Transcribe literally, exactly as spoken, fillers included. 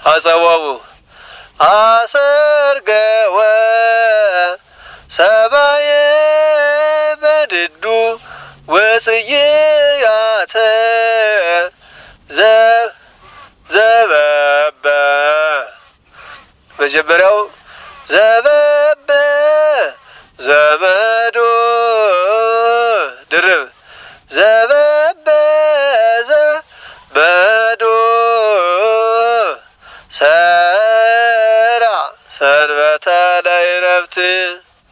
አጸዋው አሰርገወ ሰባየ በድዱ ወጽያተ ዘበበ መጀመሪያው ዘበበ ዘመዶ ድርብ ዘበበ ዘመዶ ሰራ ሰንበተ ለዕረፍት